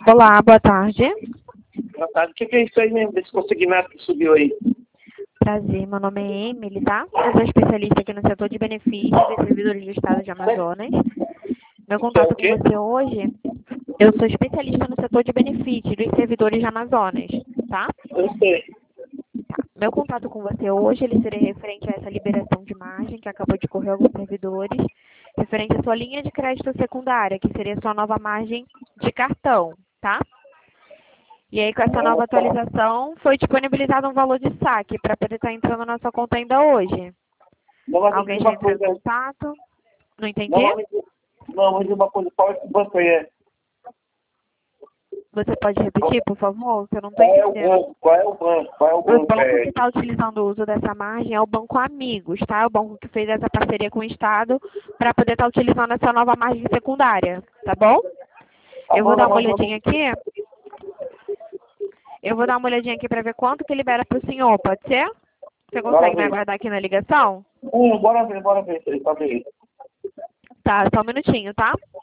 Olá, boa tarde. Boa tarde. O que é isso aí mesmo, desse consignado que subiu aí? Prazer, meu nome é Emily, tá? Eu sou especialista aqui no setor de benefícios e servidores do Estado de Amazonas. Meu Isso é o contato com quê? você hoje, eu sou especialista no setor de benefícios dos servidores de Amazonas, tá? Eu sei. Meu contato com você hoje, ele seria referente a essa liberação de margem que acabou de ocorrer alguns servidores, referente à sua linha de crédito secundária, que seria a sua nova margem de cartão, tá? E aí, com essa nova atualização, foi disponibilizado um valor de saque para poder estar entrando na sua conta ainda hoje. Não, mas me Alguém diz já uma entrou em coisa aí. contato? Não Não, entendi? mas me diz uma coisa. Qual é esse banco aí? Você pode repetir, por favor? Que eu não estou Qual é o entendendo. banco? Qual é o banco? Qual é o O banco? banco que está utilizando o uso dessa margem é o Banco Amigos, tá? É o banco que fez essa parceria com o Estado para poder estar utilizando essa nova margem secundária, tá bom? Eu vou dar uma olhadinha aqui. Eu vou dar uma olhadinha aqui para ver quanto que libera para o senhor, pode ser? Você Bora consegue me ver. aguardar aqui na ligação? Bora ver isso aí, tá bem. Tá, só um minutinho, tá?